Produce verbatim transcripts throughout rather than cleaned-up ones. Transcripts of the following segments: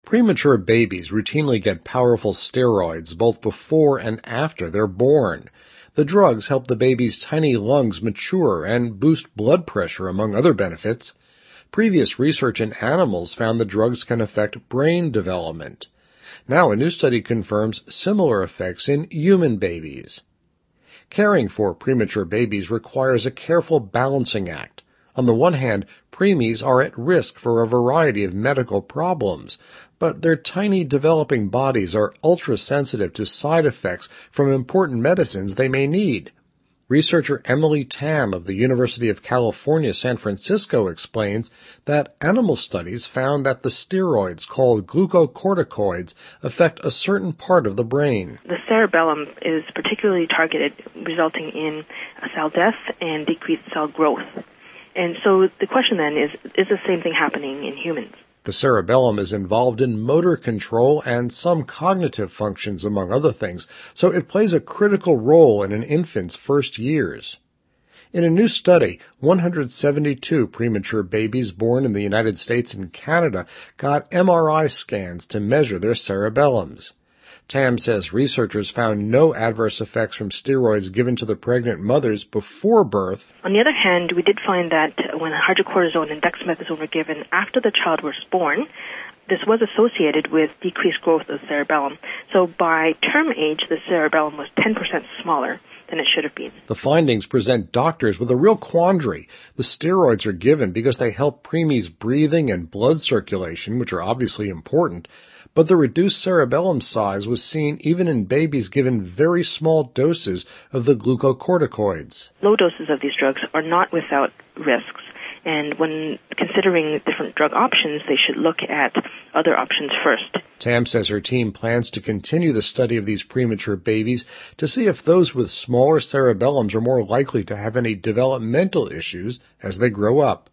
Premature babies routinely get powerful steroids both before and after they're born. The drugs help the baby's tiny lungs mature and boost blood pressure, among other benefits. Previous research in animals found the drugs can affect brain development. Now a new study confirms similar effects in human babies. Caring for premature babies requires a careful balancing act. On the one hand, preemies are at risk for a variety of medical problems, but their tiny developing bodies are ultra-sensitive to side effects from important medicines they may need. Researcher Emily Tam of the University of California, San Francisco explains that animal studies found that the steroids called glucocorticoids affect a certain part of the brain. The cerebellum is particularly targeted, resulting in cell death and decreased cell growth. And so the question then is, is the same thing happening in humans? The cerebellum is involved in motor control and some cognitive functions, among other things, so it plays a critical role in an infant's first years. In a new study, one hundred seventy-two premature babies born in the United States and Canada got M R I scans to measure their cerebellums. Tam says researchers found no adverse effects from steroids given to the pregnant mothers before birth. On the other hand, we did find that when hydrocortisone and dexamethasone were given after the child was born, this was associated with decreased growth of the cerebellum. So by term age, the cerebellum was ten percent smaller than it should have been. The findings present doctors with a real quandary. The steroids are given because they help preemies' breathing and blood circulation, which are obviously important, but the reduced cerebellum size was seen even in babies given very small doses of the glucocorticoids. Low doses of these drugs are not without risks, and when considering different drug options, they should look at other options first. Tam says her team plans to continue the study of these premature babies to see if those with smaller cerebellums are more likely to have any developmental issues as they grow up.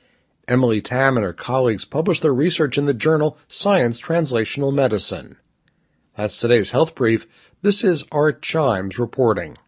Emily Tam and her colleagues published their research in the journal Science Translational Medicine. That's today's Health Brief. This is Art Chimes reporting.